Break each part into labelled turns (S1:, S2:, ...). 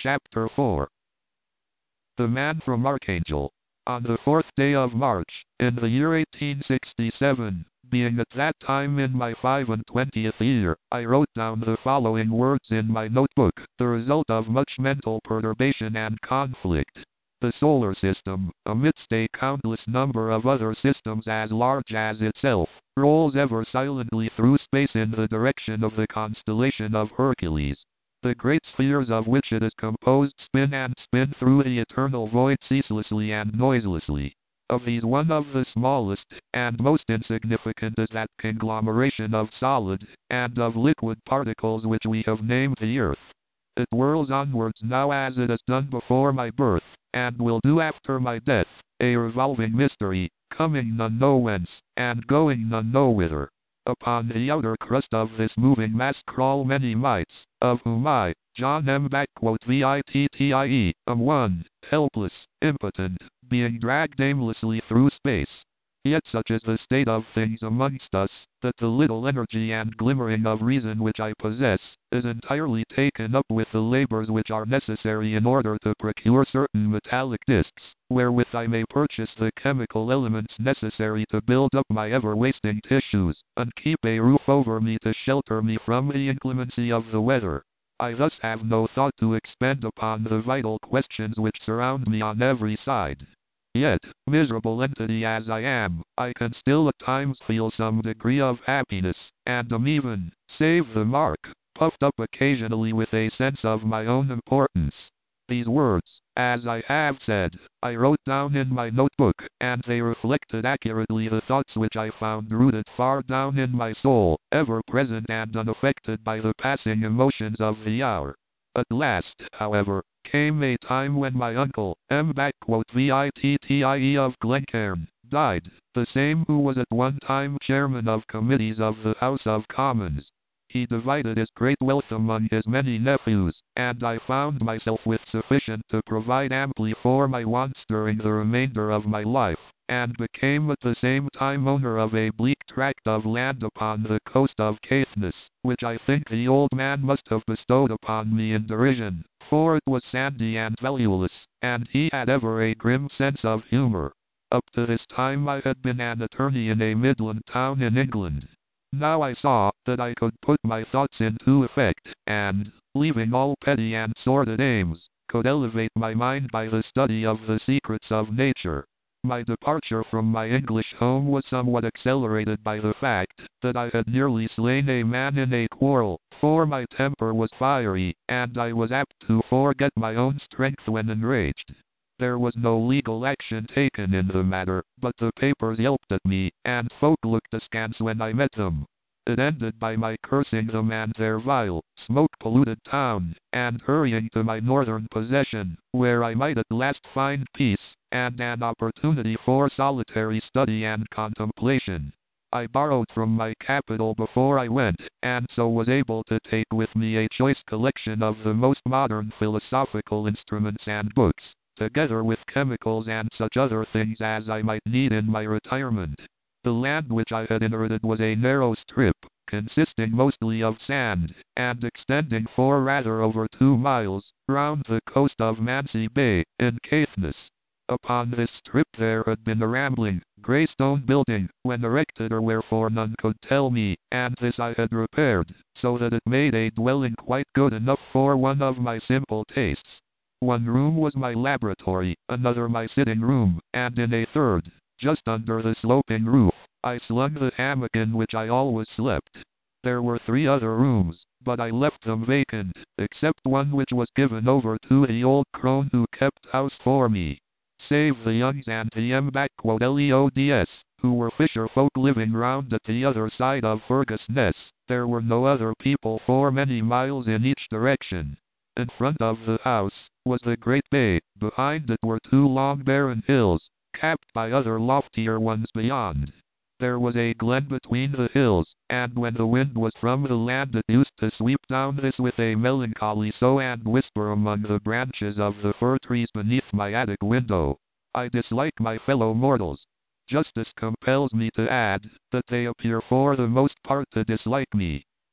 S1: Chapter 4. The Man from Archangel. On the 4th day of March, in the year 1867, being at that time in my 25th year, I wrote down the following words in my notebook, the result of much mental perturbation and conflict. The solar system, amidst a countless number of other systems as large as itself, rolls ever silently through space in the direction of the constellation of Hercules. The great spheres of which it is composed spin and spin through the eternal void ceaselessly and noiselessly. Of these one of the smallest and most insignificant is that conglomeration of solid and of liquid particles which we have named the Earth. It whirls onwards now as it has done before my birth, and will do after my death, a revolving mystery, coming none know whence, and going none know whither. Upon the outer crust of this moving mass crawl many mites, of whom I, John M. Vittie, am one, helpless, impotent, being dragged aimlessly through space. Yet such is the state of things amongst us, that the little energy and glimmering of reason which I possess, is entirely taken up with the labors which are necessary in order to procure certain metallic discs, wherewith I may purchase the chemical elements necessary to build up my ever-wasting tissues, and keep a roof over me to shelter me from the inclemency of the weather. I thus have no thought to expend upon the vital questions which surround me on every side. Yet, miserable entity as I am, I can still at times feel some degree of happiness, and am even, save the mark, puffed up occasionally with a sense of my own importance. These words, as I have said, I wrote down in my notebook, and they reflected accurately the thoughts which I found rooted far down in my soul, ever present and unaffected by the passing emotions of the hour. At last, however, came a time when my uncle, M. Vittie of Glencairn, died, the same who was at one time chairman of committees of the House of Commons. He divided his great wealth among his many nephews, and I found myself with sufficient to provide amply for my wants during the remainder of my life, and became at the same time owner of a bleak tract of land upon the coast of Caithness, which I think the old man must have bestowed upon me in derision, for it was sandy and valueless, and he had ever a grim sense of humor. Up to this time I had been an attorney in a Midland town in England. Now I saw that I could put my thoughts into effect, and, leaving all petty and sordid aims, could elevate my mind by the study of the secrets of nature. My departure from my English home was somewhat accelerated by the fact that I had nearly slain a man in a quarrel, for my temper was fiery, and I was apt to forget my own strength when enraged. There was no legal action taken in the matter, but the papers yelped at me, and folk looked askance when I met them. It ended by my cursing them and their vile, smoke-polluted town, and hurrying to my northern possession, where I might at last find peace, and an opportunity for solitary study and contemplation. I borrowed from my capital before I went, and so was able to take with me a choice collection of the most modern philosophical instruments and books, together with chemicals and such other things as I might need in my retirement. The land which I had inherited was a narrow strip, consisting mostly of sand, and extending for rather over 2 miles, round the coast of Mancy Bay, in Caithness. Upon this strip there had been a rambling, grey stone building, when erected or wherefore none could tell me, and this I had repaired, so that it made a dwelling quite good enough for one of my simple tastes. One room was my laboratory, another my sitting room, and in a third, just under the sloping roof, I slung the hammock in which I always slept. There were 3 other rooms, but I left them vacant, except one which was given over to the old crone who kept house for me. Save the Youngs and the M. who were fisher folk living round at the other side of Fergus Ness, there were no other people for many miles in each direction. In front of the house was the great bay, behind it were 2 long barren hills, capped by other loftier ones beyond. There was a glen between the hills, and when the wind was from the land it used to sweep down this with a melancholy sough and whisper among the branches of the fir trees beneath my attic window. I dislike my fellow mortals. Justice compels me to add that they appear for the most part to dislike me.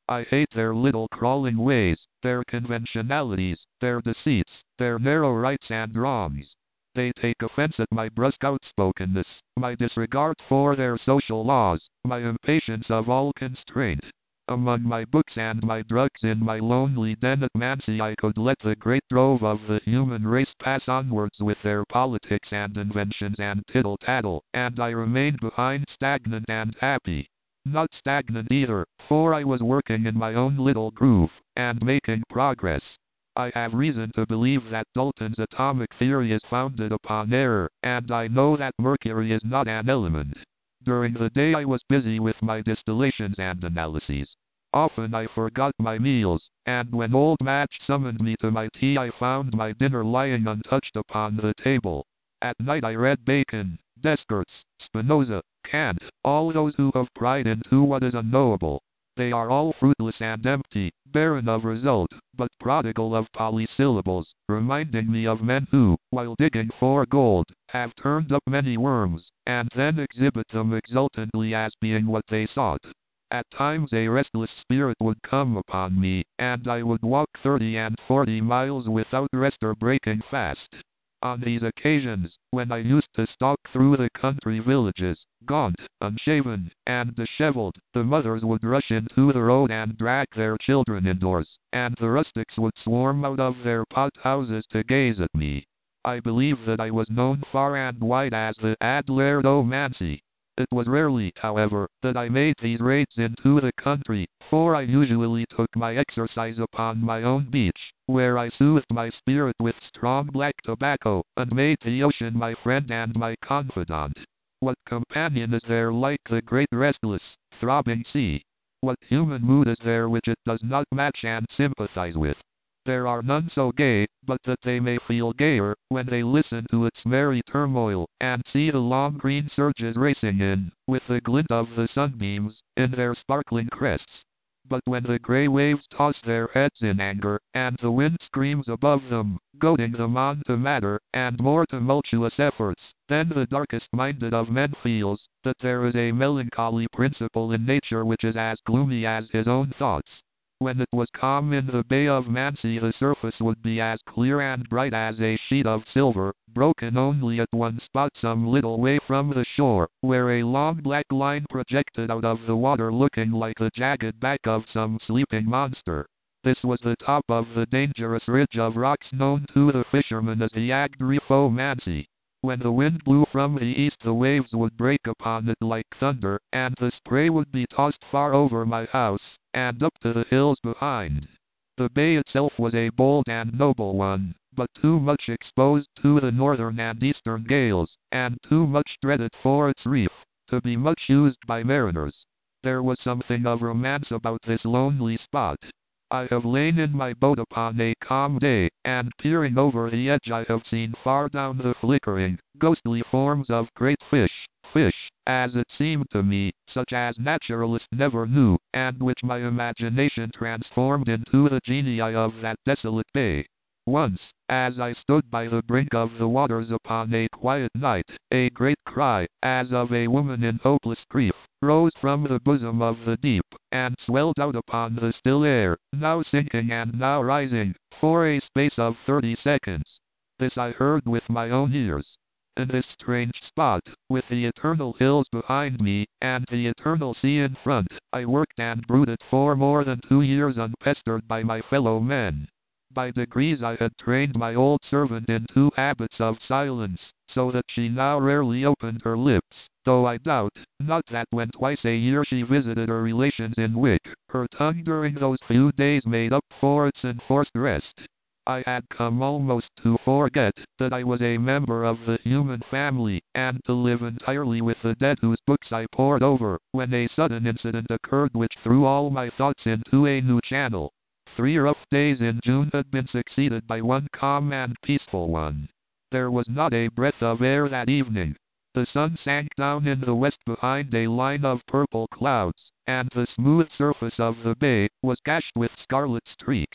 S1: I hate their little crawling ways, their conventionalities, their deceits, their narrow rights and wrongs. They take offense at my brusque outspokenness, my disregard for their social laws, my impatience of all constraint. Among my books and my drugs in my lonely den at Mansi, I could let the great drove of the human race pass onwards with their politics and inventions and tittle-tattle, and I remained behind stagnant and happy. Not stagnant either, for I was working in my own little groove, and making progress. I have reason to believe that Dalton's atomic theory is founded upon error, and I know that mercury is not an element. During the day I was busy with my distillations and analyses. Often I forgot my meals, and when old Madge summoned me to my tea I found my dinner lying untouched upon the table. At night I read Bacon, Descartes, Spinoza, Kant, all those who have pried into what is unknowable. They are all fruitless and empty, barren of result, but prodigal of polysyllables, reminding me of men who, while digging for gold, have turned up many worms, and then exhibit them exultantly as being what they sought. At times a restless spirit would come upon me, and I would walk 30 and 40 miles without rest or breaking fast. On these occasions, when I used to stalk through the country villages, gaunt, unshaven, and disheveled, the mothers would rush into the road and drag their children indoors, and the rustics would swarm out of their pot-houses to gaze at me. I believe that I was known far and wide as the Adler do Mansi. It was rarely, however, that I made these raids into the country, for I usually took my exercise upon my own beach, where I soothed my spirit with strong black tobacco, and made the ocean my friend and my confidant. What companion is there like the great restless, throbbing sea? What human mood is there which it does not match and sympathize with? There are none so gay, but that they may feel gayer, when they listen to its merry turmoil, and see the long green surges racing in, with the glint of the sunbeams, in their sparkling crests. But when the grey waves toss their heads in anger, and the wind screams above them, goading them on to madder, and more tumultuous efforts, then the darkest-minded of men feels, that there is a melancholy principle in nature which is as gloomy as his own thoughts. When it was calm in the Bay of Mansi, the surface would be as clear and bright as a sheet of silver, broken only at one spot some little way from the shore, where a long black line projected out of the water looking like the jagged back of some sleeping monster. This was the top of the dangerous ridge of rocks known to the fishermen as the Agdrifo Mansi. When the wind blew from the east the waves would break upon it like thunder, and the spray would be tossed far over my house, and up to the hills behind. The bay itself was a bold and noble one, but too much exposed to the northern and eastern gales, and too much dreaded for its reef, to be much used by mariners. There was something of romance about this lonely spot. I have lain in my boat upon a calm day, and peering over the edge I have seen far down the flickering, ghostly forms of great fish, as it seemed to me, such as naturalists never knew, and which my imagination transformed into the genii of that desolate bay. Once, as I stood by the brink of the waters upon a quiet night, a great cry, as of a woman in hopeless grief, rose from the bosom of the deep, and swelled out upon the still air, now sinking and now rising, for a space of 30 seconds. This I heard with my own ears. In this strange spot, with the eternal hills behind me, and the eternal sea in front, I worked and brooded for more than 2 years unpestered by my fellow men. By degrees I had trained my old servant into habits of silence, so that she now rarely opened her lips, though I doubt not that when twice a year she visited her relations in Wick, her tongue during those few days made up for its enforced rest. I had come almost to forget that I was a member of the human family, and to live entirely with the dead whose books I pored over, when a sudden incident occurred which threw all my thoughts into a new channel. 3 rough days in June had been succeeded by one calm and peaceful one. There was not a breath of air that evening. The sun sank down in the west behind a line of purple clouds, and the smooth surface of the bay was gashed with scarlet streaks.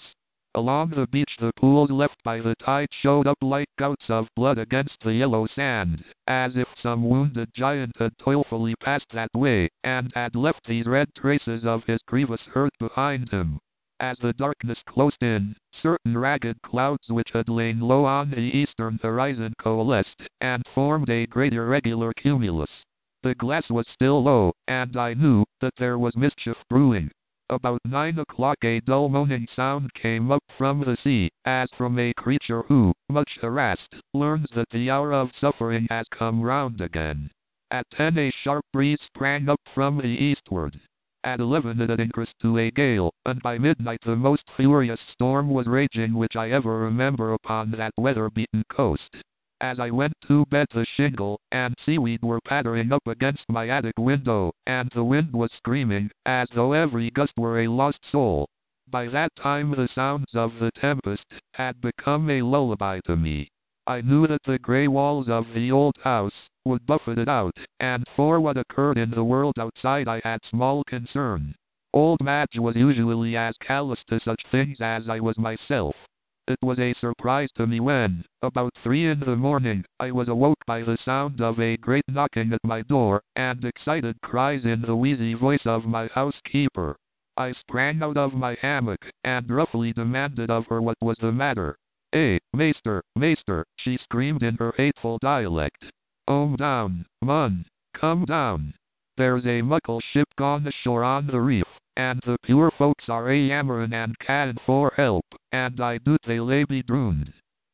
S1: Along the beach the pools left by the tide showed up like gouts of blood against the yellow sand, as if some wounded giant had toilfully passed that way, and had left these red traces of his grievous hurt behind him. As the darkness closed in, certain ragged clouds which had lain low on the eastern horizon coalesced, and formed a great irregular cumulus. The glass was still low, and I knew that there was mischief brewing. About 9 o'clock a dull moaning sound came up from the sea, as from a creature who, much harassed, learns that the hour of suffering has come round again. At 10 a sharp breeze sprang up from the eastward. At 11 it had increased to a gale, and by midnight the most furious storm was raging which I ever remember upon that weather-beaten coast. As I went to bed the shingle and seaweed were pattering up against my attic window, and the wind was screaming, as though every gust were a lost soul. By that time the sounds of the tempest had become a lullaby to me. I knew that the grey walls of the old house would buffet it out, and for what occurred in the world outside I had small concern. Old Madge was usually as callous to such things as I was myself. It was a surprise to me when, about 3 in the morning, I was awoke by the sound of a great knocking at my door, and excited cries in the wheezy voice of my housekeeper. I sprang out of my hammock, and roughly demanded of her what was the matter. Meester, meester, she screamed in her hateful dialect. Down, mun, come down. There's a muckle ship gone ashore on the reef, and the pure folks are a-yammerin' and ca'in for help, and I doot they lay be drooned.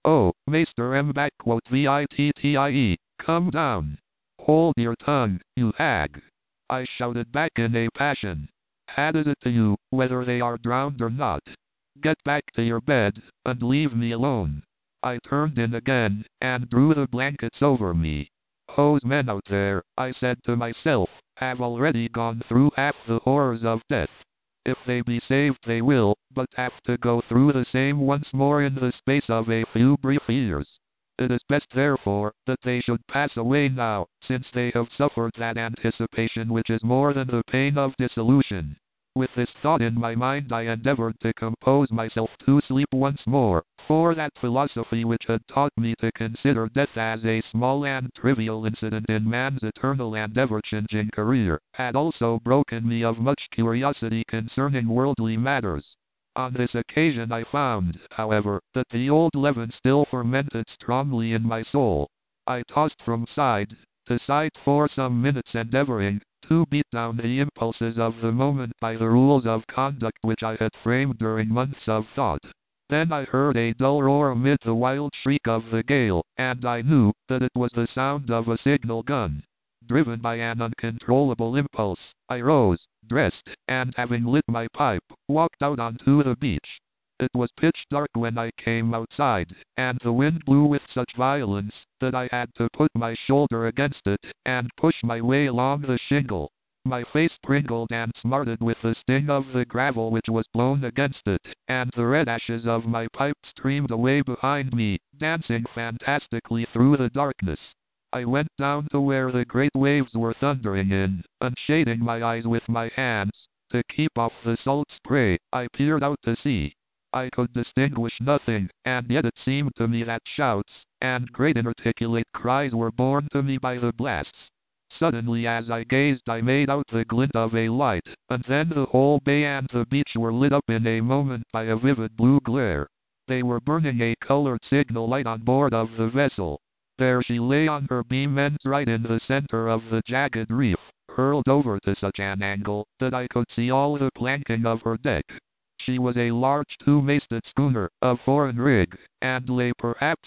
S1: Meester M. quote Vittie, come down. Hold your tongue, you hag. I shouted back in a passion. Had is it to you, whether they are drowned or not? Get back to your bed, and leave me alone. I turned in again, and drew the blankets over me. Those men out there, I said to myself, have already gone through half the horrors of death. If they be saved they will, but have to go through the same once more in the space of a few brief years. It is best therefore, that they should pass away now, since they have suffered that anticipation which is more than the pain of dissolution. With this thought in my mind I endeavored to compose myself to sleep once more, for that philosophy which had taught me to consider death as a small and trivial incident in man's eternal and ever-changing career, had also broken me of much curiosity concerning worldly matters. On this occasion I found, however, that the old leaven still fermented strongly in my soul. I tossed from side to side for some minutes endeavoring to beat down the impulses of the moment by the rules of conduct which I had framed during months of thought. Then I heard a dull roar amid the wild shriek of the gale, and I knew that it was the sound of a signal gun. Driven by an uncontrollable impulse, I rose, dressed, and having lit my pipe, walked out onto the beach. It was pitch dark when I came outside, and the wind blew with such violence that I had to put my shoulder against it and push my way along the shingle. My face pringled and smarted with the sting of the gravel which was blown against it, and the red ashes of my pipe streamed away behind me, dancing fantastically through the darkness. I went down to where the great waves were thundering in, and shading my eyes with my hands, to keep off the salt spray, I peered out to sea. I could distinguish nothing, and yet it seemed to me that shouts, and great inarticulate cries were borne to me by the blasts. Suddenly as I gazed I made out the glint of a light, and then the whole bay and the beach were lit up in a moment by a vivid blue glare. They were burning a colored signal light on board of the vessel. There she lay on her beam ends right in the center of the jagged reef, hurled over to such an angle that I could see all the planking of her deck. She was a large two-masted schooner, of foreign rig, and lay perhaps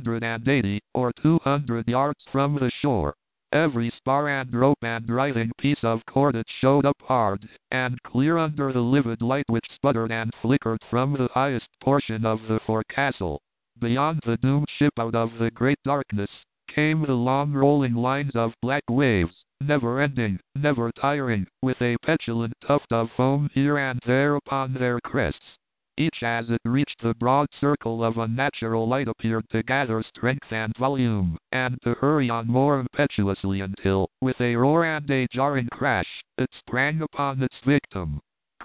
S1: 180 or 200 yards from the shore. Every spar and rope and writhing piece of cordage showed up hard and clear under the livid light which sputtered and flickered from the highest portion of the forecastle. Beyond the doomed ship out of the great darkness came the long rolling lines of black waves, never ending, never tiring, with a petulant tuft of foam here and there upon their crests. Each as it reached the broad circle of unnatural light appeared to gather strength and volume, and to hurry on more impetuously until, with a roar and a jarring crash, it sprang upon its victim.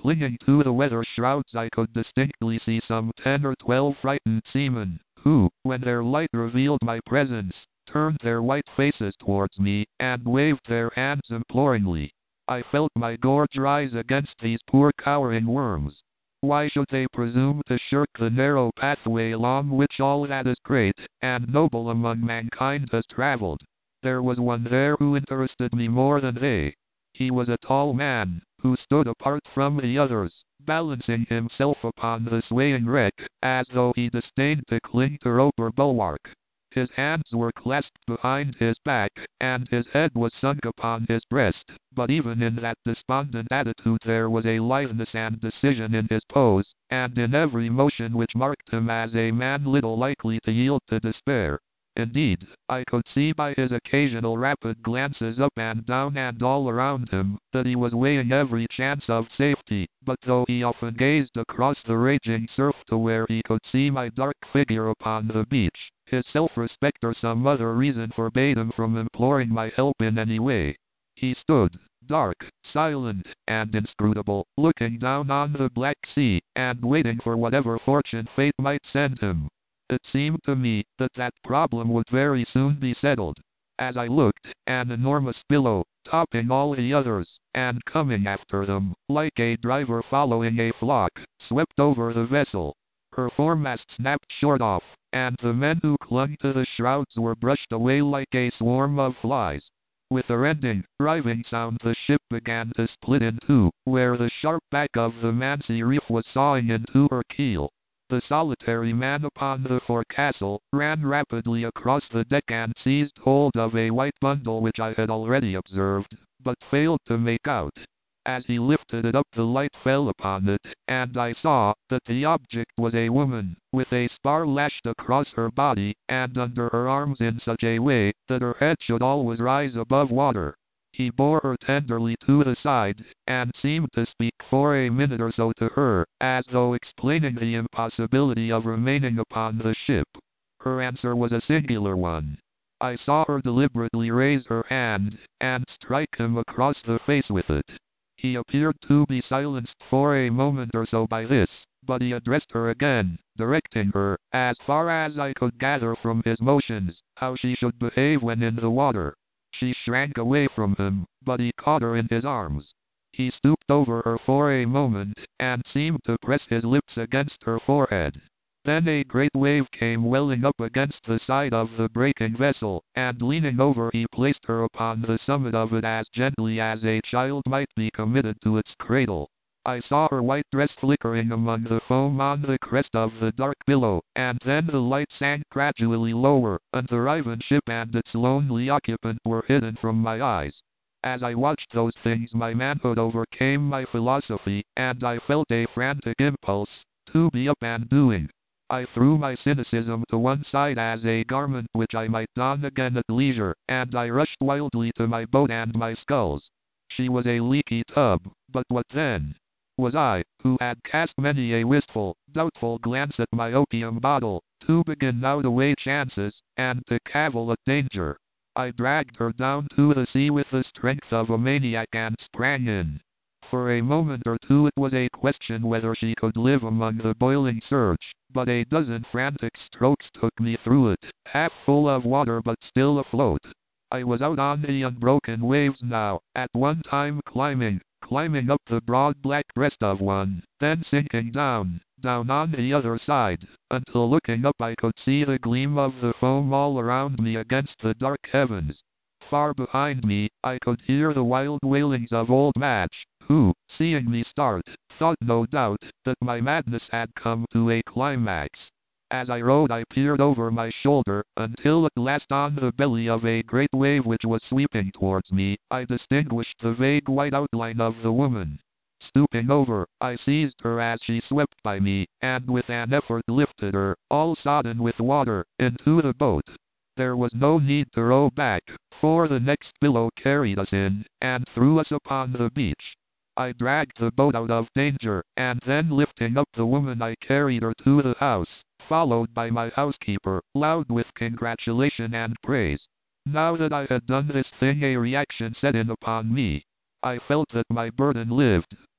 S1: clinging to the weather shrouds I could distinctly see some 10 or 12 frightened seamen, who, when their light revealed my presence, turned their white faces towards me, and waved their hands imploringly. I felt my gorge rise against these poor cowering worms. Why should they presume to shirk the narrow pathway along which all that is great and noble among mankind has traveled? There was one there who interested me more than they. He was a tall man, who stood apart from the others, balancing himself upon the swaying wreck, as though he disdained to cling to rope or bulwark. His hands were clasped behind his back, and his head was sunk upon his breast, but even in that despondent attitude there was a litheness and decision in his pose, and in every motion which marked him as a man little likely to yield to despair. Indeed, I could see by his occasional rapid glances up and down and all around him, that he was weighing every chance of safety, but though he often gazed across the raging surf to where he could see my dark figure upon the beach, his self-respect or some other reason forbade him from imploring my help in any way. He stood, dark, silent, and inscrutable, looking down on the black sea, and waiting for whatever fortune fate might send him. It seemed to me that that problem would very soon be settled. As I looked, an enormous billow, topping all the others, and coming after them, like a driver following a flock, swept over the vessel. Her foremast snapped short off, and the men who clung to the shrouds were brushed away like a swarm of flies. With a rending, riving sound the ship began to split in two, where the sharp back of the Mansi reef was sawing into her keel. The solitary man upon the forecastle ran rapidly across the deck and seized hold of a white bundle which I had already observed, but failed to make out. As he lifted it up the light fell upon it, and I saw that the object was a woman, with a spar lashed across her body, and under her arms in such a way that her head should always rise above water. He bore her tenderly to the side, and seemed to speak for a minute or so to her, as though explaining the impossibility of remaining upon the ship. Her answer was a singular one. I saw her deliberately raise her hand, and strike him across the face with it. He appeared to be silenced for a moment or so by this, but he addressed her again, directing her, as far as I could gather from his motions, how she should behave when in the water. She shrank away from him, but he caught her in his arms. He stooped over her for a moment, and seemed to press his lips against her forehead. Then a great wave came welling up against the side of the breaking vessel, and leaning over he placed her upon the summit of it as gently as a child might be committed to its cradle. I saw her white dress flickering among the foam on the crest of the dark billow, and then the light sank gradually lower, and the riven ship and its lonely occupant were hidden from my eyes. As I watched those things my manhood overcame my philosophy, and I felt a frantic impulse to be up and doing. I threw my cynicism to one side as a garment which I might don again at leisure, and I rushed wildly to my boat and my sculls. She was a leaky tub, but what then? Was I, who had cast many a wistful, doubtful glance at my opium bottle, to begin now to weigh chances, and to cavil at danger? I dragged her down to the sea with the strength of a maniac and sprang in. For a moment or two it was a question whether she could live among the boiling surge, but a dozen frantic strokes took me through it, half full of water but still afloat. I was out on the unbroken waves now, at one time climbing up the broad black breast of one, then sinking down on the other side, until looking up I could see the gleam of the foam all around me against the dark heavens. Far behind me, I could hear the wild wailings of old Madge, who, seeing me start, thought no doubt that my madness had come to a climax. As I rowed I peered over my shoulder, until at last on the belly of a great wave which was sweeping towards me, I distinguished the vague white outline of the woman. Stooping over, I seized her as she swept by me, and with an effort lifted her, all sodden with water, into the boat. There was no need to row back, for the next billow carried us in, and threw us upon the beach. I dragged the boat out of danger, and then lifting up the woman I carried her to the house, followed by my housekeeper, loud with congratulation and praise. Now that I had done this thing a reaction set in upon me. I felt that my burden lived,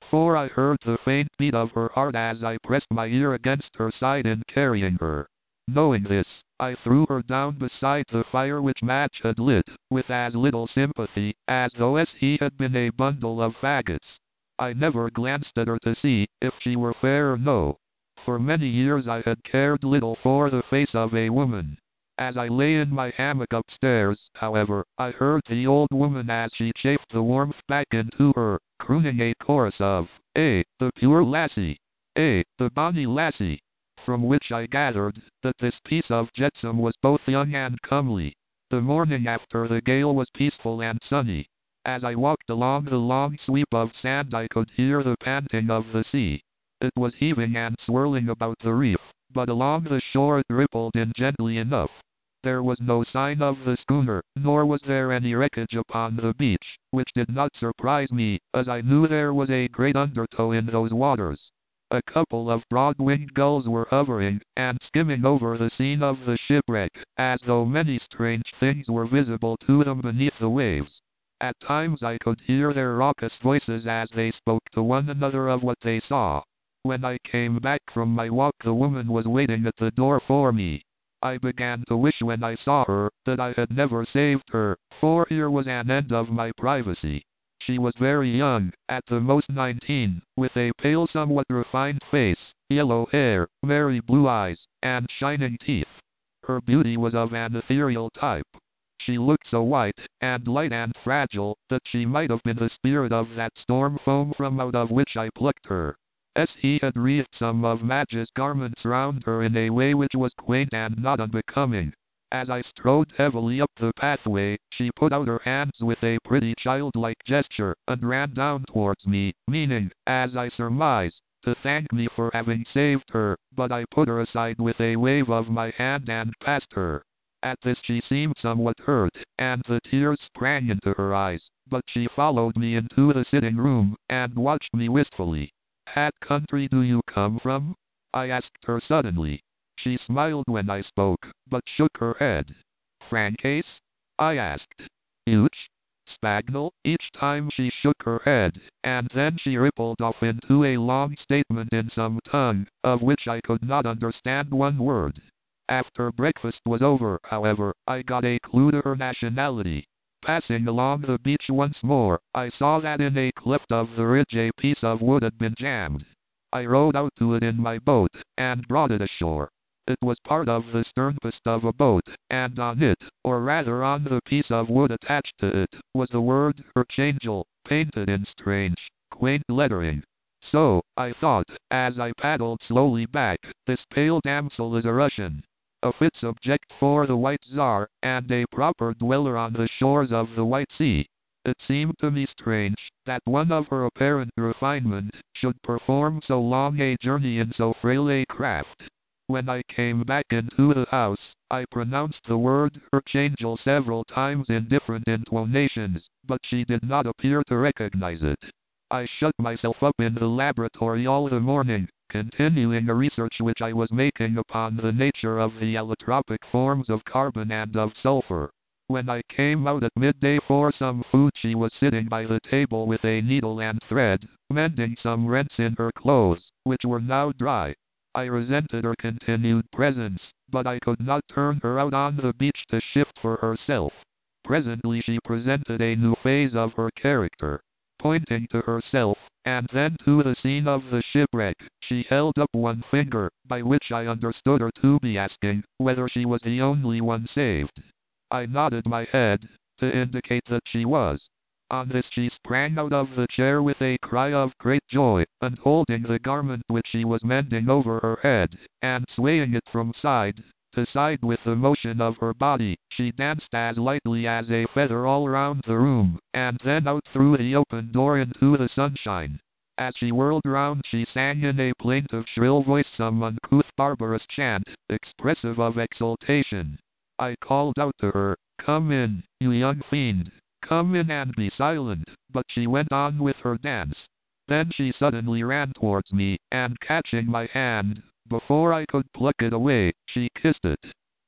S1: for I heard the faint beat of her heart as I pressed my ear against her side in carrying her. Knowing this, I threw her down beside the fire which Madge had lit, with as little sympathy as though he had been a bundle of faggots. I never glanced at her to see if she were fair or no. For many years I had cared little for the face of a woman. As I lay in my hammock upstairs, however, I heard the old woman as she chafed the warmth back into her, crooning a chorus of, "Eh, the pure lassie! Eh, the bonny lassie!" From which I gathered that this piece of jetsam was both young and comely. The morning after the gale was peaceful and sunny. As I walked along the long sweep of sand I could hear the panting of the sea. It was heaving and swirling about the reef, but along the shore it rippled in gently enough. There was no sign of the schooner, nor was there any wreckage upon the beach, which did not surprise me, as I knew there was a great undertow in those waters. A couple of broad-winged gulls were hovering and skimming over the scene of the shipwreck, as though many strange things were visible to them beneath the waves. At times I could hear their raucous voices as they spoke to one another of what they saw. When I came back from my walk the woman was waiting at the door for me. I began to wish when I saw her that I had never saved her, for here was an end of my privacy. She was very young, at the most 19, with a pale somewhat refined face, yellow hair, merry blue eyes, and shining teeth. Her beauty was of an ethereal type. She looked so white, and light and fragile, that she might have been the spirit of that storm foam from out of which I plucked her. He had wreathed some of Madge's garments round her in a way which was quaint and not unbecoming. As I strode heavily up the pathway, she put out her hands with a pretty childlike gesture, and ran down towards me, meaning, as I surmised, to thank me for having saved her, but I put her aside with a wave of my hand and passed her. At this she seemed somewhat hurt, and the tears sprang into her eyes, but she followed me into the sitting room, and watched me wistfully. "What country do you come from?" I asked her suddenly. She smiled when I spoke, but shook her head. "Francais?" I asked. "Uch?" "Spagnol?" Each time she shook her head, and then she rippled off into a long statement in some tongue, of which I could not understand one word. After breakfast was over, however, I got a clue to her nationality. Passing along the beach once more, I saw that in a cleft of the ridge a piece of wood had been jammed. I rowed out to it in my boat, and brought it ashore. It was part of the sternpost of a boat, and on it, or rather on the piece of wood attached to it, was the word Archangel, painted in strange, quaint lettering. So, I thought, as I paddled slowly back, this pale damsel is a Russian. A fit subject for the White Tsar, and a proper dweller on the shores of the White Sea. It seemed to me strange that one of her apparent refinement should perform so long a journey in so frail a craft. When I came back into the house, I pronounced the word Archangel several times in different intonations, but she did not appear to recognize it. I shut myself up in the laboratory all the morning, continuing a research which I was making upon the nature of the allotropic forms of carbon and of sulfur. When I came out at midday for some food she was sitting by the table with a needle and thread, mending some rents in her clothes, which were now dry. I resented her continued presence, but I could not turn her out on the beach to shift for herself. Presently she presented a new phase of her character. Pointing to herself, and then to the scene of the shipwreck, she held up one finger, by which I understood her to be asking whether she was the only one saved. I nodded my head, to indicate that she was. On this she sprang out of the chair with a cry of great joy, and holding the garment which she was mending over her head, and swaying it from side to side with the motion of her body, she danced as lightly as a feather all round the room, and then out through the open door into the sunshine. As she whirled round she sang in a plaintive shrill voice some uncouth barbarous chant, expressive of exultation. I called out to her, "Come in, you young fiend. Come in and be silent," but she went on with her dance. Then she suddenly ran towards me, and catching my hand, before I could pluck it away, she kissed it.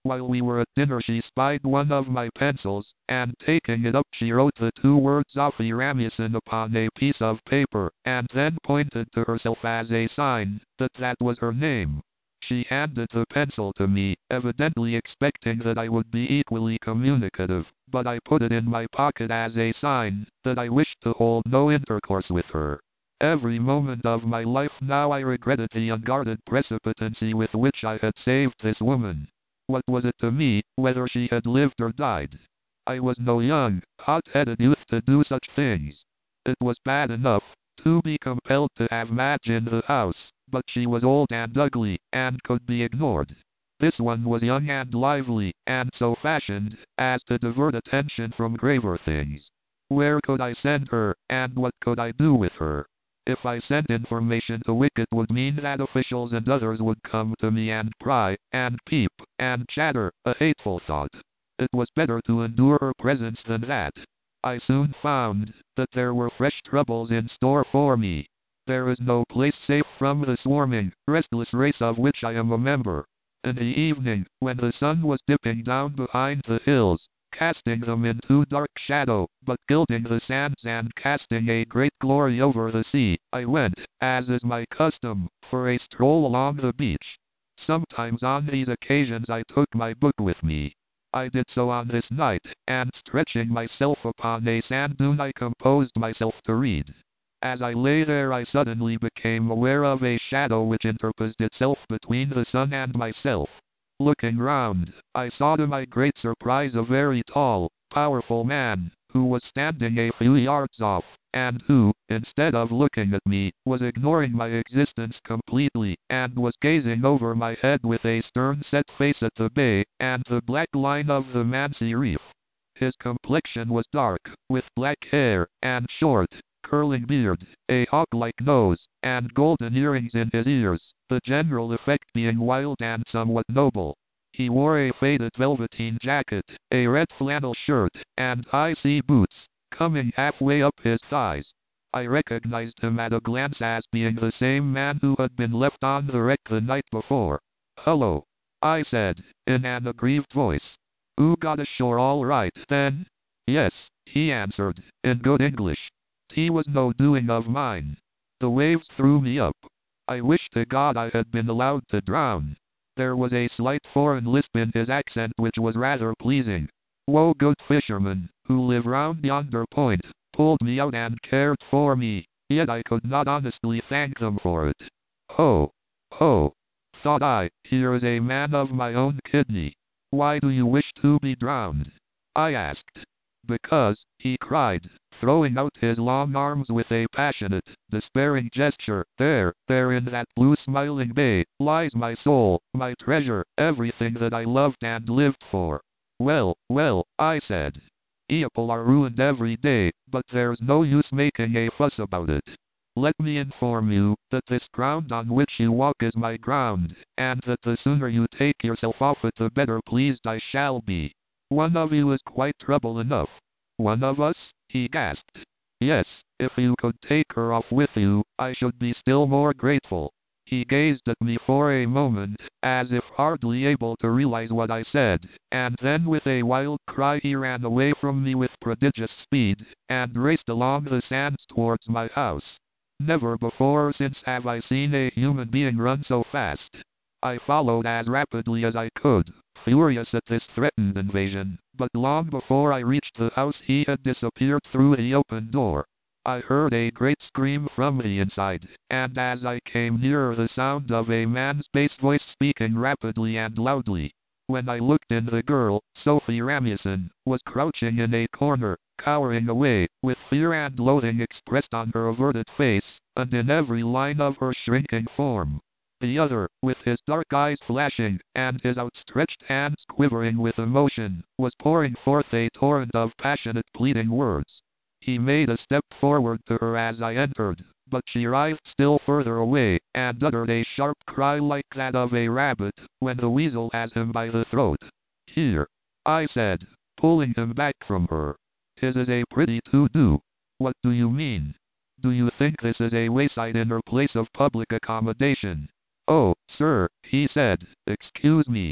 S1: While we were at dinner she spied one of my pencils, and taking it up she wrote the 2 words Sophie Ramieson upon a piece of paper, and then pointed to herself as a sign that that was her name. She handed the pencil to me, evidently expecting that I would be equally communicative, but I put it in my pocket as a sign that I wished to hold no intercourse with her. Every moment of my life now I regretted the unguarded precipitancy with which I had saved this woman. What was it to me, whether she had lived or died? I was no young, hot-headed youth to do such things. It was bad enough to be compelled to have Madge in the house, but she was old and ugly, and could be ignored. This one was young and lively, and so fashioned as to divert attention from graver things. Where could I send her, and what could I do with her? If I sent information to Wick it would mean that officials and others would come to me and pry, and peep, and chatter, a hateful thought. It was better to endure her presence than that. I soon found that there were fresh troubles in store for me. There is no place safe from the swarming, restless race of which I am a member. In the evening, when the sun was dipping down behind the hills, casting them into dark shadow, but gilding the sands and casting a great glory over the sea, I went, as is my custom, for a stroll along the beach. Sometimes on these occasions I took my book with me. I did so on this night, and stretching myself upon a sand dune I composed myself to read. As I lay there I suddenly became aware of a shadow which interposed itself between the sun and myself. Looking round, I saw to my great surprise a very tall, powerful man, who was standing a few yards off, and who, instead of looking at me, was ignoring my existence completely, and was gazing over my head with a stern-set face at the bay, and the black line of the Mansi Reef. His complexion was dark, with black hair, and short, curling beard, a hawk-like nose, and golden earrings in his ears, the general effect being wild and somewhat noble. He wore a faded velveteen jacket, a red flannel shirt, and high sea boots, coming halfway up his thighs. I recognized him at a glance as being the same man who had been left on the wreck the night before. "Hello," I said, in an aggrieved voice. "You got ashore all right, then?" "Yes," he answered, in good English. "'T was no doing of mine. The waves threw me up. I wish to God I had been allowed to drown." There was a slight foreign lisp in his accent which was rather pleasing. "Woe good fishermen, who live round yonder point, pulled me out and cared for me, yet I could not honestly thank them for it. Ho! Ho! Thought I, here is a man of my own kidney. Why do you wish to be drowned?" I asked. "Because," he cried, throwing out his long arms with a passionate, despairing gesture, there in that blue smiling bay, lies my soul, my treasure, everything that I loved and lived for." Well, I said. "People are ruined every day, but there's no use making a fuss about it. Let me inform you that this ground on which you walk is my ground, and that the sooner you take yourself off it the better pleased I shall be. One of you is quite trouble enough." "One of us?" he gasped. "Yes, if you could take her off with you, I should be still more grateful." He gazed at me for a moment, as if hardly able to realize what I said, and then with a wild cry he ran away from me with prodigious speed, and raced along the sands towards my house. Never before or since have I seen a human being run so fast. I followed as rapidly as I could, furious at this threatened invasion, but long before I reached the house he had disappeared through the open door. I heard a great scream from the inside, and as I came nearer the sound of a man's bass voice speaking rapidly and loudly. When I looked in, the girl, Sophie Ramieson, was crouching in a corner, cowering away, with fear and loathing expressed on her averted face, and in every line of her shrinking form. The other, with his dark eyes flashing, and his outstretched hands quivering with emotion, was pouring forth a torrent of passionate pleading words. He made a step forward to her as I entered, but she writhed still further away, and uttered a sharp cry like that of a rabbit, when the weasel has him by the throat. "Here," I said, pulling him back from her. "His is a pretty to-do." "What do you mean? Do you think this is a wayside inn or place of public accommodation?" "Oh, sir," he said, "excuse me.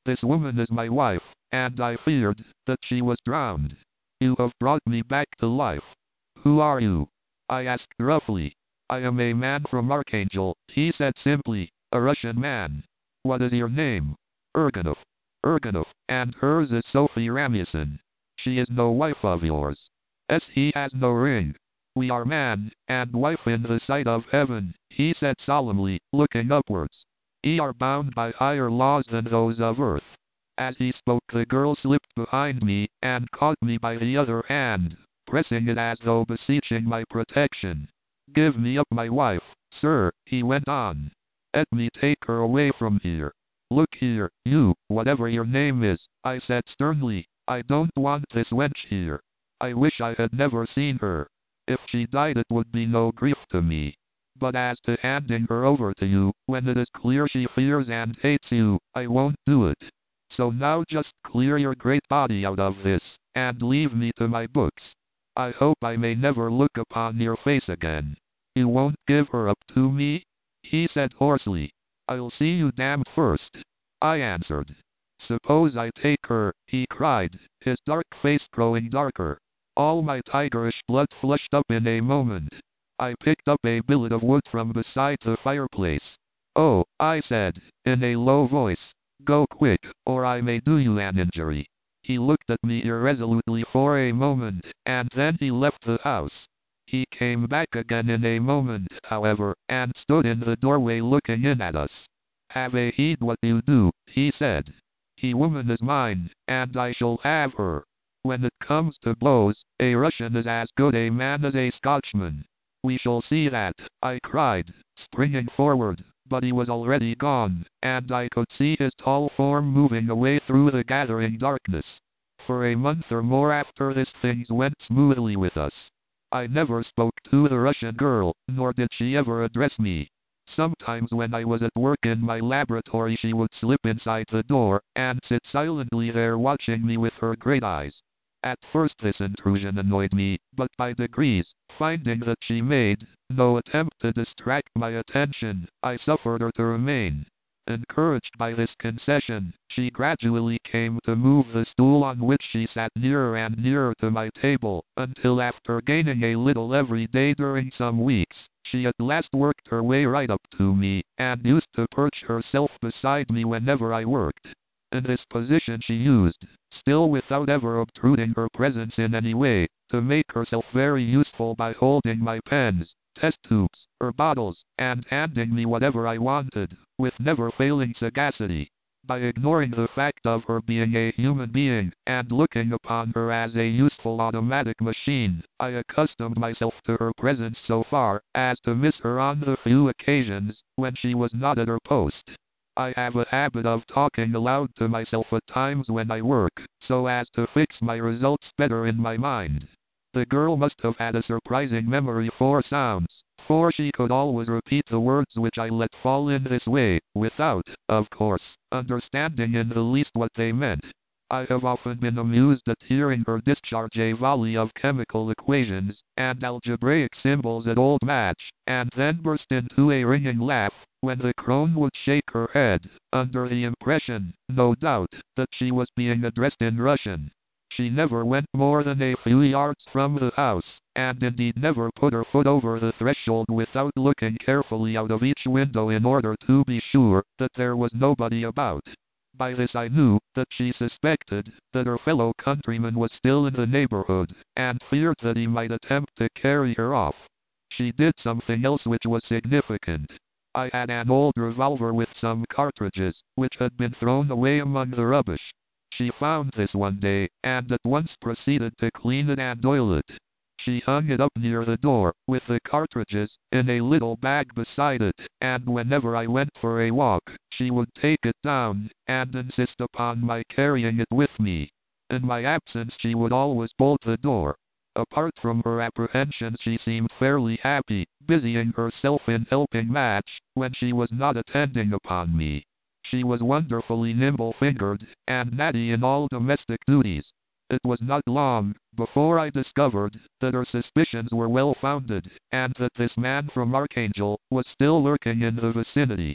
S1: This woman is my wife, and I feared that she was drowned. You have brought me back to life. Who are you? I asked roughly. I am a man from Archangel, he said simply. A Russian man. What is your name? Erganov. Erganov, and hers is Sophie Rasmussen. She is no wife of yours. He has no ring. We are man and wife in the sight of heaven, he said solemnly, looking upwards. We are bound by higher laws than those of earth. As he spoke, the girl slipped behind me and caught me by the other hand, pressing it as though beseeching my protection. Give me up my wife, sir, he went on. Let me take her away from here. Look here, you, whatever your name is, I said sternly, I don't want this wench here. I wish I had never seen her. If she died it would be no grief to me. But as to handing her over to you, when it is clear she fears and hates you, I won't do it. So now just clear your great body out of this, and leave me to my books. I hope I may never look upon your face again. You won't give her up to me? He said hoarsely. I'll see you damned first. I answered. Suppose I take her, he cried, his dark face growing darker. All my tigerish blood flushed up in a moment. I picked up a billet of wood from beside the fireplace. Oh, I said, in a low voice, go quick, or I may do you an injury. He looked at me irresolutely for a moment, and then he left the house. He came back again in a moment, however, and stood in the doorway looking in at us. Have a heed what you do, he said. The woman is mine, and I shall have her. When it comes to blows, a Russian is as good a man as a Scotchman. We shall see that, I cried, springing forward, but he was already gone, and I could see his tall form moving away through the gathering darkness. For a month or more after this things went smoothly with us. I never spoke to the Russian girl, nor did she ever address me. Sometimes when I was at work in my laboratory she would slip inside the door, and sit silently there watching me with her great eyes. At first this intrusion annoyed me, but by degrees, finding that she made no attempt to distract my attention, I suffered her to remain. Encouraged by this concession, she gradually came to move the stool on which she sat nearer and nearer to my table, until after gaining a little every day during some weeks, she at last worked her way right up to me, and used to perch herself beside me whenever I worked. In this position she used, still without ever obtruding her presence in any way, to make herself very useful by holding my pens, test tubes, or bottles, and handing me whatever I wanted, with never failing sagacity. By ignoring the fact of her being a human being, and looking upon her as a useful automatic machine, I accustomed myself to her presence so far as to miss her on the few occasions when she was not at her post. I have a habit of talking aloud to myself at times when I work, so as to fix my results better in my mind. The girl must have had a surprising memory for sounds, for she could always repeat the words which I let fall in this way, without, of course, understanding in the least what they meant. I have often been amused at hearing her discharge a volley of chemical equations and algebraic symbols at old Match, and then burst into a ringing laugh, when the crone would shake her head, under the impression, no doubt, that she was being addressed in Russian. She never went more than a few yards from the house, and indeed never put her foot over the threshold without looking carefully out of each window in order to be sure that there was nobody about. By this I knew that she suspected that her fellow countryman was still in the neighborhood, and feared that he might attempt to carry her off. She did something else which was significant. I had an old revolver with some cartridges, which had been thrown away among the rubbish. She found this one day, and at once proceeded to clean it and oil it. She hung it up near the door, with the cartridges in a little bag beside it, and whenever I went for a walk, she would take it down, and insist upon my carrying it with me. In my absence she would always bolt the door. Apart from her apprehensions she seemed fairly happy, busying herself in helping Match, when she was not attending upon me. She was wonderfully nimble-fingered, and natty in all domestic duties. It was not long before I discovered that her suspicions were well-founded, and that this man from Archangel was still lurking in the vicinity.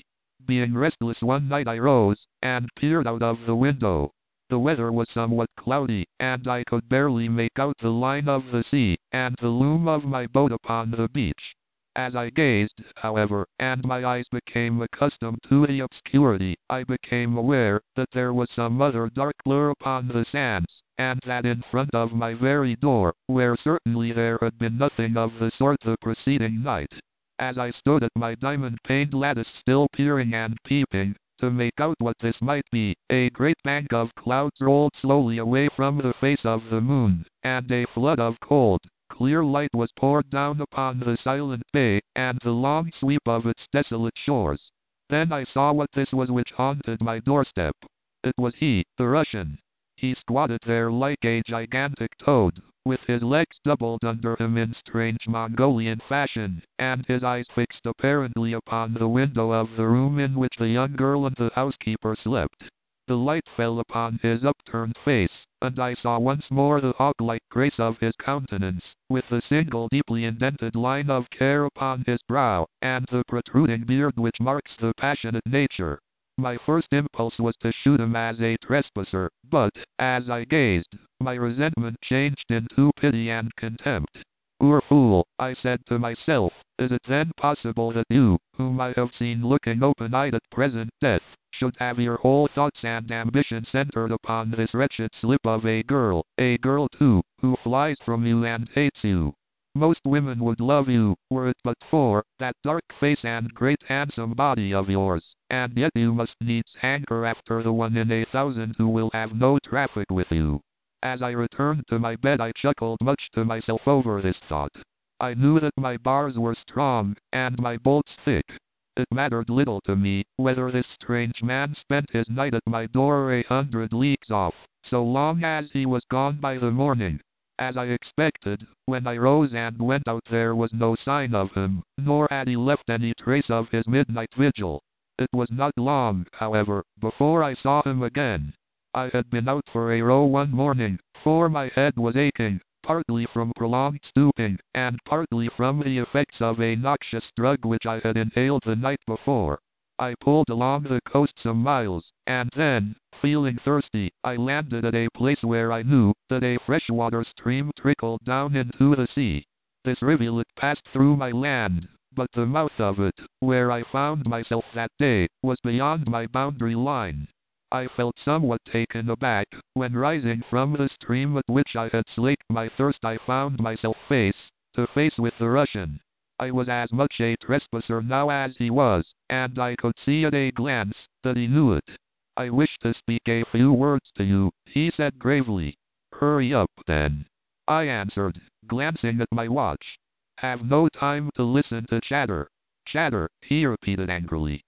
S1: Being restless one night I rose, and peered out of the window. The weather was somewhat cloudy, and I could barely make out the line of the sea, and the loom of my boat upon the beach. As I gazed, however, and my eyes became accustomed to the obscurity, I became aware that there was some other dark blur upon the sands, and that in front of my very door, where certainly there had been nothing of the sort the preceding night. As I stood at my diamond-paned lattice still peering and peeping, to make out what this might be, a great bank of clouds rolled slowly away from the face of the moon, and a flood of cold, clear light was poured down upon the silent bay, and the long sweep of its desolate shores. Then I saw what this was which haunted my doorstep. It was he, the Russian. He squatted there like a gigantic toad, with his legs doubled under him in strange Mongolian fashion, and his eyes fixed apparently upon the window of the room in which the young girl and the housekeeper slept. The light fell upon his upturned face, and I saw once more the hawk-like grace of his countenance, with the single deeply indented line of care upon his brow, and the protruding beard which marks the passionate nature. My first impulse was to shoot him as a trespasser, but, as I gazed, my resentment changed into pity and contempt. Poor fool, I said to myself, is it then possible that you, whom I have seen looking open-eyed at present death, should have your whole thoughts and ambition centered upon this wretched slip of a girl too, who flies from you and hates you? Most women would love you, were it but for that dark face and great handsome body of yours, and yet you must needs hanker after the one in 1,000 who will have no traffic with you. As I returned to my bed I chuckled much to myself over this thought. I knew that my bars were strong, and my bolts thick. It mattered little to me whether this strange man spent his night at my door 100 leagues off, so long as he was gone by the morning. As I expected, when I rose and went out there was no sign of him, nor had he left any trace of his midnight vigil. It was not long, however, before I saw him again. I had been out for a row one morning, for my head was aching, partly from prolonged stooping, and partly from the effects of a noxious drug which I had inhaled the night before. I pulled along the coast some miles, and then, feeling thirsty, I landed at a place where I knew that a freshwater stream trickled down into the sea. This rivulet passed through my land, but the mouth of it, where I found myself that day, was beyond my boundary line. I felt somewhat taken aback, when rising from the stream at which I had slaked my thirst I found myself face to face with the Russian. I was as much a trespasser now as he was, and I could see at a glance that he knew it. I wish to speak a few words to you, he said gravely. Hurry up, then, I answered, glancing at my watch. Have no time to listen to chatter. Chatter, he repeated angrily.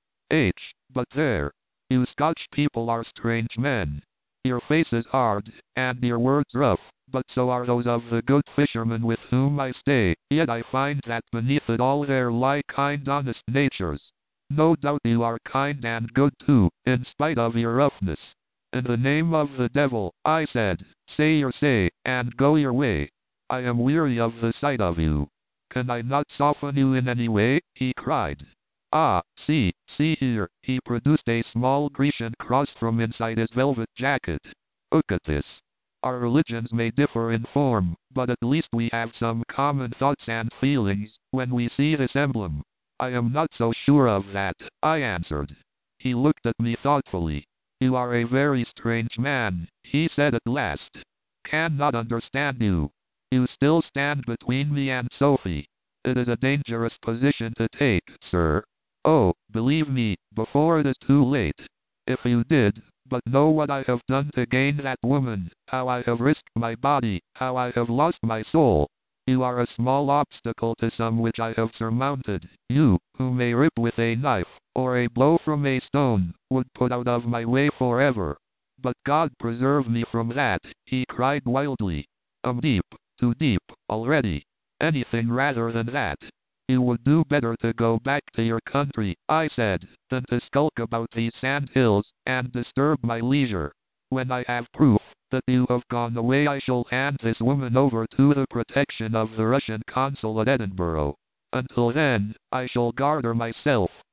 S1: But there. You Scotch people are strange men. Your face is hard, and your words rough, but so are those of the good fishermen with whom I stay, yet I find that beneath it all there lie kind honest natures. No doubt you are kind and good too, in spite of your roughness. In the name of the devil, I said, say your say, and go your way. I am weary of the sight of you. Can I not soften you in any way? He cried. Ah, see here, he produced a small Grecian cross from inside his velvet jacket. Look at this. Our religions may differ in form, but at least we have some common thoughts and feelings when we see this emblem. I am not so sure of that, I answered. He looked at me thoughtfully. You are a very strange man, he said at last. Cannot understand you. You still stand between me and Sophie. It is a dangerous position to take, sir. Oh, believe me, before it is too late. If you did but know what I have done to gain that woman, how I have risked my body, how I have lost my soul. You are a small obstacle to some which I have surmounted. You, whom a rip with a knife, or a blow from a stone, would put out of my way forever. But God preserve me from that, he cried wildly. I'm deep, too deep, already. Anything rather than that. You would do better to go back to your country, I said, than to skulk about these sand hills, and disturb my leisure. When I have proof that you have gone away I shall hand this woman over to the protection of the Russian consul at Edinburgh. Until then, I shall guard her myself,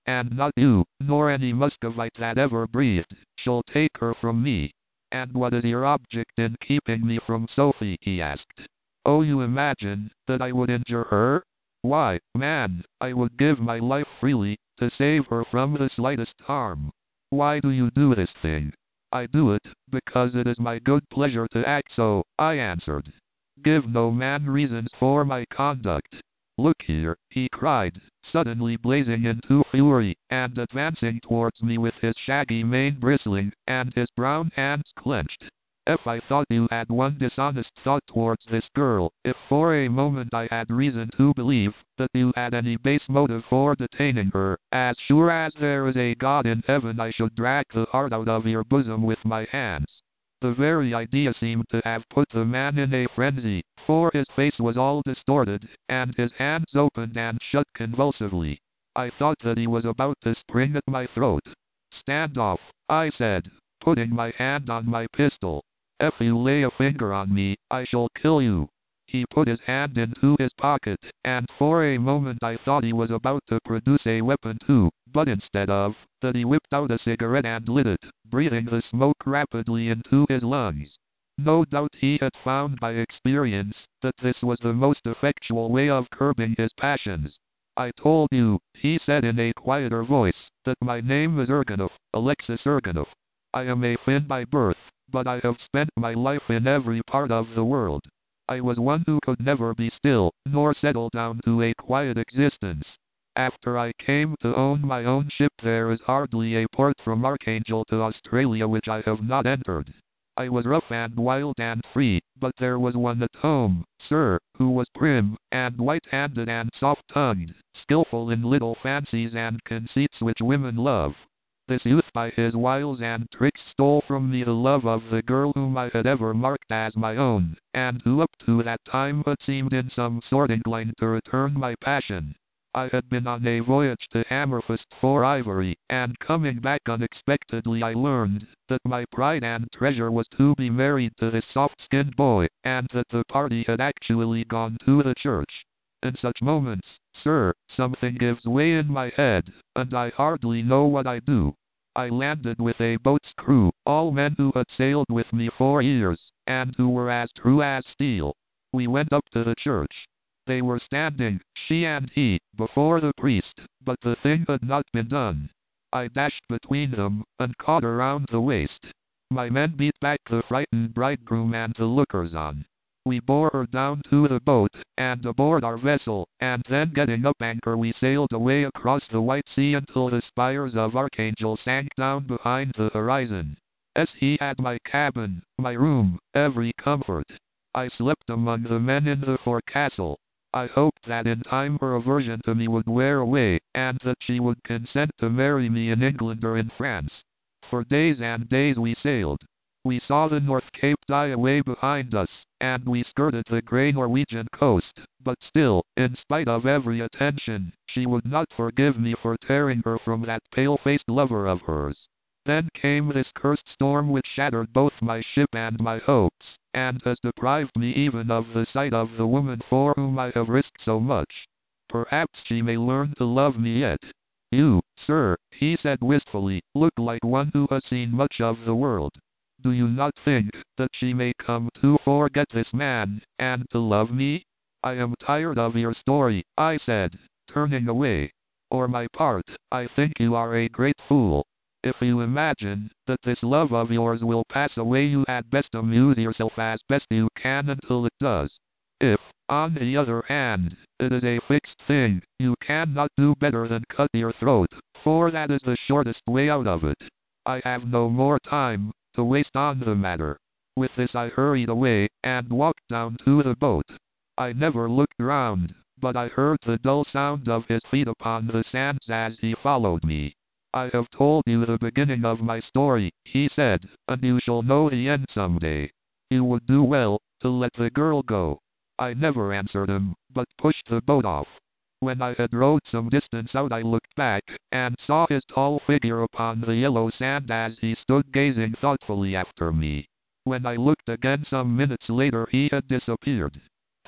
S1: and not you, nor any Muscovite that ever breathed, shall take her from me. And what is your object in keeping me from Sophie? He asked. Oh, you imagine that I would injure her? Why, man, I would give my life freely to save her from the slightest harm. Why do you do this thing? I do it because it is my good pleasure to act so, I answered. Give no man reasons for my conduct. Look here, he cried, suddenly blazing into fury, and advancing towards me with his shaggy mane bristling, and his brown hands clenched. If I thought you had one dishonest thought towards this girl, if for a moment I had reason to believe that you had any base motive for detaining her, as sure as there is a God in heaven I should drag the heart out of your bosom with my hands. The very idea seemed to have put the man in a frenzy, for his face was all distorted, and his hands opened and shut convulsively. I thought that he was about to spring at my throat. Stand off, I said, putting my hand on my pistol. If you lay a finger on me, I shall kill you. He put his hand into his pocket, and for a moment I thought he was about to produce a weapon too, but instead of that he whipped out a cigarette and lit it, breathing the smoke rapidly into his lungs. No doubt he had found by experience that this was the most effectual way of curbing his passions. I told you, he said in a quieter voice, that my name is Erganov, Alexis Erganov. I am a Finn by birth, but I have spent my life in every part of the world. I was one who could never be still, nor settle down to a quiet existence. After I came to own my own ship, there is hardly a port from Archangel to Australia which I have not entered. I was rough and wild and free, but there was one at home, sir, who was prim, and white-handed and soft-tongued, skillful in little fancies and conceits which women love. This youth by his wiles and tricks stole from me the love of the girl whom I had ever marked as my own, and who up to that time had seemed in some sort inclined to return my passion. I had been on a voyage to Hammerfest for ivory, and coming back unexpectedly I learned that my pride and treasure was to be married to this soft-skinned boy, and that the party had actually gone to the church. In such moments, sir, something gives way in my head, and I hardly know what I do. I landed with a boat's crew, all men who had sailed with me for years, and who were as true as steel. We went up to the church. They were standing, she and he, before the priest, but the thing had not been done. I dashed between them, and caught her round the waist. My men beat back the frightened bridegroom and the lookers-on. We bore her down to the boat, and aboard our vessel, and then getting up anchor we sailed away across the White Sea until the spires of Archangel sank down behind the horizon. As he had my cabin, my room, every comfort. I slept among the men in the forecastle. I hoped that in time her aversion to me would wear away, and that she would consent to marry me in England or in France. For days and days we sailed. We saw the North Cape die away behind us, and we skirted the grey Norwegian coast, but still, in spite of every attention, she would not forgive me for tearing her from that pale-faced lover of hers. Then came this cursed storm which shattered both my ship and my hopes, and has deprived me even of the sight of the woman for whom I have risked so much. Perhaps she may learn to love me yet. You, sir, he said wistfully, look like one who has seen much of the world. Do you not think that she may come to forget this man, and to love me? I am tired of your story, I said, turning away. For my part, I think you are a great fool. If you imagine that this love of yours will pass away, you had best amuse yourself as best you can until it does. If, on the other hand, it is a fixed thing, you cannot do better than cut your throat, for that is the shortest way out of it. I have no more time to waste on the matter. With this I hurried away, and walked down to the boat. I never looked round, but I heard the dull sound of his feet upon the sands as he followed me. I have told you the beginning of my story, he said, and you shall know the end someday. You would do well to let the girl go. I never answered him, but pushed the boat off. When I had rowed some distance out I looked back, and saw his tall figure upon the yellow sand as he stood gazing thoughtfully after me. When I looked again some minutes later he had disappeared.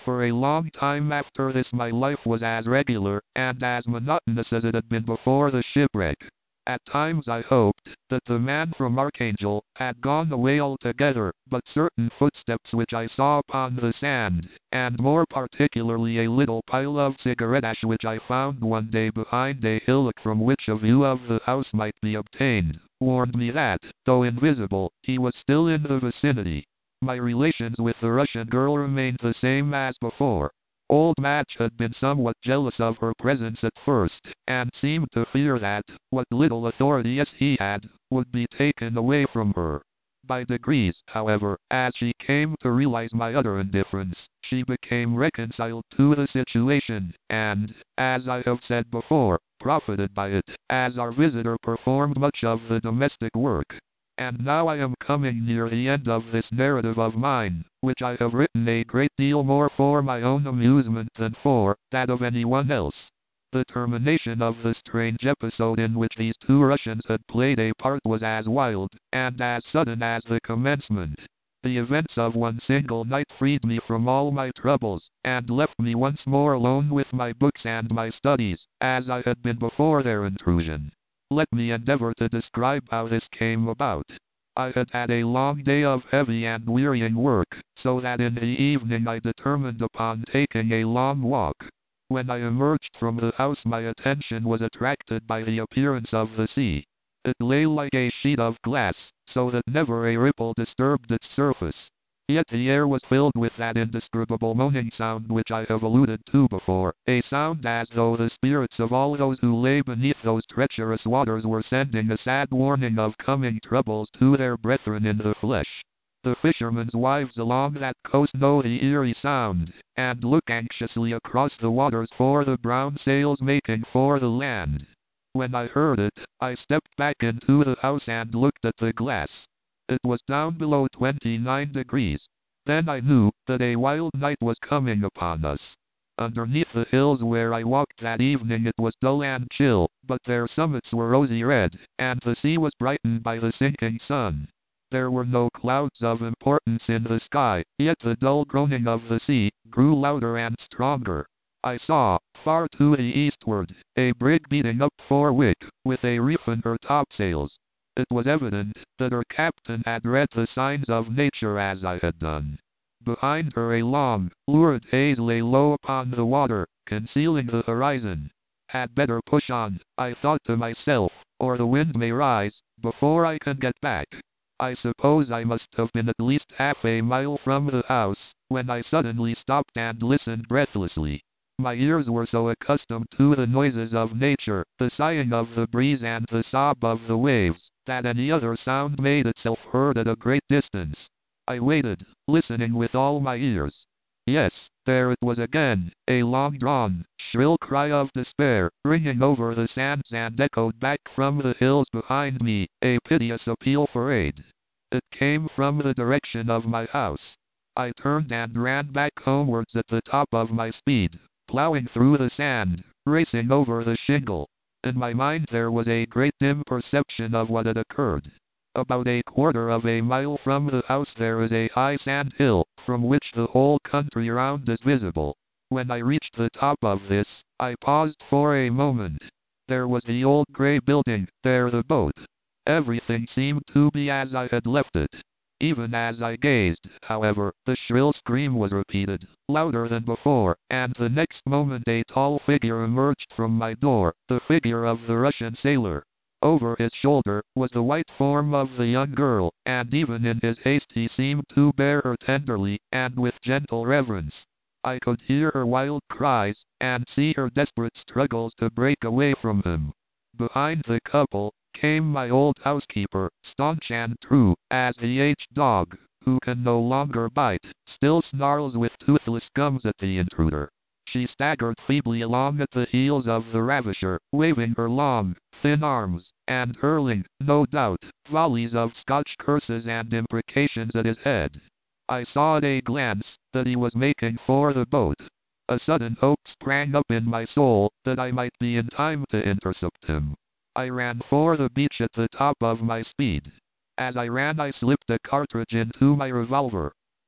S1: For a long time after this my life was as regular and as monotonous as it had been before the shipwreck. At times I hoped that the man from Archangel had gone away altogether, but certain footsteps which I saw upon the sand, and more particularly a little pile of cigarette ash which I found one day behind a hillock from which a view of the house might be obtained, warned me that, though invisible, he was still in the vicinity. My relations with the Russian girl remained the same as before. Old Madge had been somewhat jealous of her presence at first, and seemed to fear that, what little authority as he had, would be taken away from her. By degrees, however, as she came to realize my utter indifference, she became reconciled to the situation, and, as I have said before, profited by it, as our visitor performed much of the domestic work. And now I am coming near the end of this narrative of mine, which I have written a great deal more for my own amusement than for that of anyone else. The termination of the strange episode in which these two Russians had played a part was as wild and as sudden as the commencement. The events of one single night freed me from all my troubles, and left me once more alone with my books and my studies, as I had been before their intrusion. Let me endeavor to describe how this came about. I had had a long day of heavy and wearying work, so that in the evening I determined upon taking a long walk. When I emerged from the house my attention was attracted by the appearance of the sea. It lay like a sheet of glass, so that never a ripple disturbed its surface. Yet the air was filled with that indescribable moaning sound which I have alluded to before, a sound as though the spirits of all those who lay beneath those treacherous waters were sending a sad warning of coming troubles to their brethren in the flesh. The fishermen's wives along that coast know the eerie sound, and look anxiously across the waters for the brown sails making for the land. When I heard it, I stepped back into the house and looked at the glass. It was down below 29 degrees. Then I knew that a wild night was coming upon us. Underneath the hills where I walked that evening it was dull and chill, but their summits were rosy red, and the sea was brightened by the sinking sun. There were no clouds of importance in the sky, yet the dull groaning of the sea grew louder and stronger. I saw, far to the eastward, a brig beating up for Wick, with a reef in her topsails. It was evident that her captain had read the signs of nature as I had done. Behind her a long, lurid haze lay low upon the water, concealing the horizon. Had better push on, I thought to myself, or the wind may rise, before I can get back. I suppose I must have been at least half a mile from the house, when I suddenly stopped and listened breathlessly. My ears were so accustomed to the noises of nature, the sighing of the breeze and the sob of the waves, that any other sound made itself heard at a great distance. I waited, listening with all my ears. Yes, there it was again, a long-drawn, shrill cry of despair, ringing over the sands and echoed back from the hills behind me, a piteous appeal for aid. It came from the direction of my house. I turned and ran back homewards at the top of my speed, plowing through the sand, racing over the shingle. In my mind there was a great dim perception of what had occurred. About a quarter of a mile from the house there is a high sand hill, from which the whole country round is visible. When I reached the top of this, I paused for a moment. There was the old grey building, there the boat. Everything seemed to be as I had left it. Even as I gazed, however, the shrill scream was repeated, louder than before, and the next moment a tall figure emerged from my door, the figure of the Russian sailor. Over his shoulder was the white form of the young girl, and even in his haste he seemed to bear her tenderly, and with gentle reverence. I could hear her wild cries, and see her desperate struggles to break away from him. Behind the couple came my old housekeeper, staunch and true, as the aged dog, who can no longer bite, still snarls with toothless gums at the intruder. She staggered feebly along at the heels of the ravisher, waving her long, thin arms, and hurling, no doubt, volleys of Scotch curses and imprecations at his head. I saw at a glance that he was making for the boat. A sudden hope sprang up in my soul that I might be in time to intercept him. I ran for the beach at the top of my speed. As I ran I slipped a cartridge into my revolver.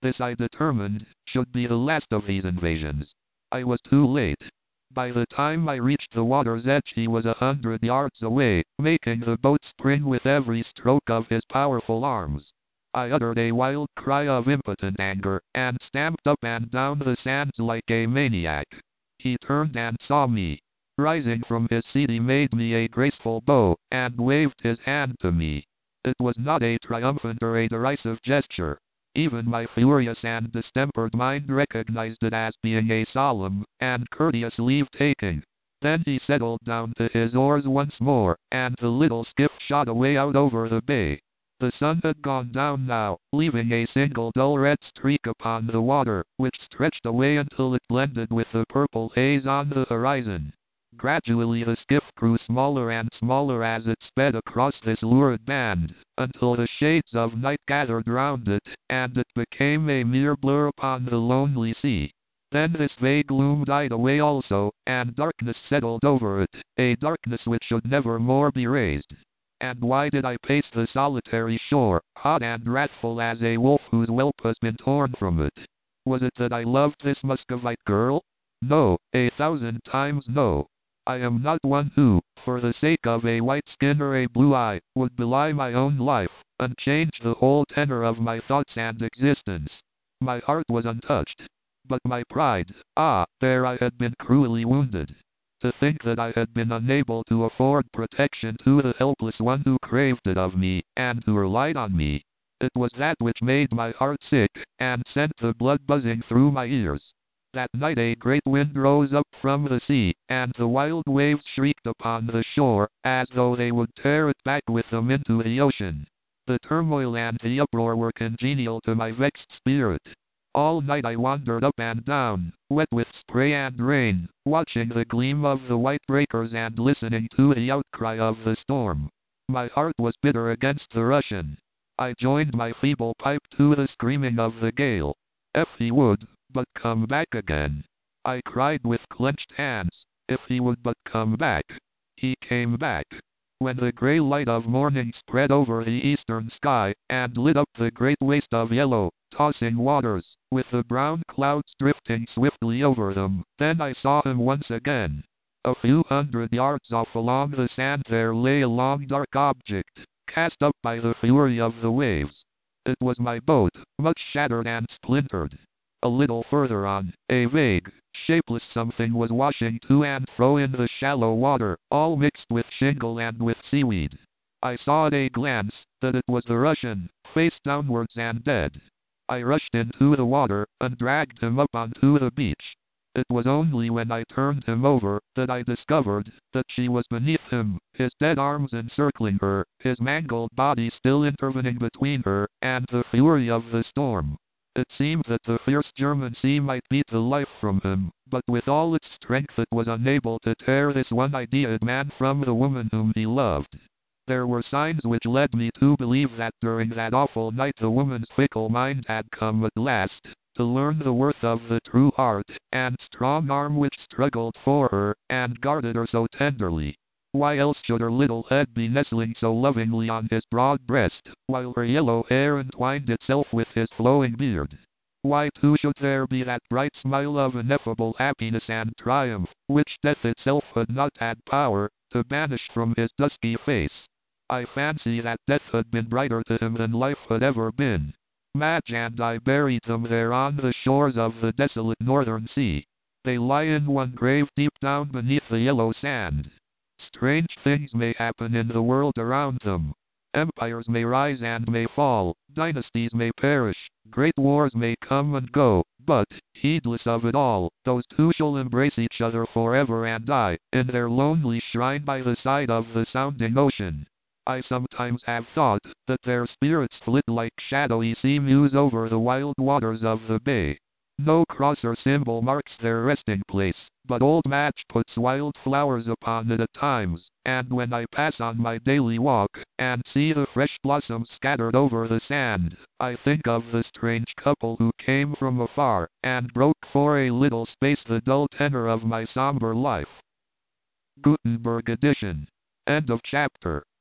S1: This I determined should be the last of these invasions. I was too late. By the time I reached the water's edge he was 100 yards away, making the boat spring with every stroke of his powerful arms. I uttered a wild cry of impotent anger, and stamped up and down the sands like a maniac. He turned and saw me. Rising from his seat he made me a graceful bow, and waved his hand to me. It was not a triumphant or a derisive gesture. Even my furious and distempered mind recognized it as being a solemn and courteous leave-taking. Then he settled down to his oars once more, and the little skiff shot away out over the bay. The sun had gone down now, leaving a single dull red streak upon the water, which stretched away until it blended with the purple haze on the horizon. Gradually the skiff grew smaller and smaller as it sped across this lurid band, until the shades of night gathered round it, and it became a mere blur upon the lonely sea. Then this vague gloom died away also, and darkness settled over it, a darkness which should never more be raised. And why did I pace the solitary shore, hot and wrathful as a wolf whose whelp has been torn from it? Was it that I loved this Muscovite girl? No, 1,000 times no. I am not one who, for the sake of a white skin or a blue eye, would belie my own life, and change the whole tenor of my thoughts and existence. My heart was untouched. But my pride, there I had been cruelly wounded. To think that I had been unable to afford protection to the helpless one who craved it of me, and who relied on me. It was that which made my heart sick, and sent the blood buzzing through my ears. That night a great wind rose up from the sea, and the wild waves shrieked upon the shore, as though they would tear it back with them into the ocean. The turmoil and the uproar were congenial to my vexed spirit. All night I wandered up and down, wet with spray and rain, watching the gleam of the white breakers and listening to the outcry of the storm. My heart was bitter against the Russian. I joined my feeble pipe to the screaming of the gale. If he would but come back again. I cried with clenched hands. If he would but come back. He came back. When the gray light of morning spread over the eastern sky, and lit up the great waste of yellow, tossing waters, with the brown clouds drifting swiftly over them, then I saw him once again. A few 100 yards off along the sand there lay a long dark object, cast up by the fury of the waves. It was my boat, much shattered and splintered. A little further on, a vague, shapeless something was washing to and fro in the shallow water, all mixed with shingle and with seaweed. I saw at a glance that it was the Russian, face downwards and dead. I rushed into the water, and dragged him up onto the beach. It was only when I turned him over that I discovered that she was beneath him, his dead arms encircling her, his mangled body still intervening between her and the fury of the storm. It seemed that the fierce German sea might beat the life from him, but with all its strength it was unable to tear this one-idea'd man from the woman whom he loved. There were signs which led me to believe that during that awful night the woman's fickle mind had come at last to learn the worth of the true heart and strong arm which struggled for her and guarded her so tenderly. Why else should her little head be nestling so lovingly on his broad breast, while her yellow hair entwined itself with his flowing beard? Why too should there be that bright smile of ineffable happiness and triumph, which death itself had not had power to banish from his dusky face? I fancy that death had been brighter to him than life had ever been. Madge and I buried them there on the shores of the desolate northern sea. They lie in one grave deep down beneath the yellow sand. Strange things may happen in the world around them. Empires may rise and may fall, dynasties may perish, great wars may come and go, but, heedless of it all, those two shall embrace each other forever and die, in their lonely shrine by the side of the sounding ocean. I sometimes have thought that their spirits flit like shadowy sea mews over the wild waters of the bay. No cross or symbol marks their resting place, but old Madge puts wild flowers upon it at times, and when I pass on my daily walk, and see the fresh blossoms scattered over the sand, I think of the strange couple who came from afar, and broke for a little space the dull tenor of my somber life. Gutenberg edition. End of chapter.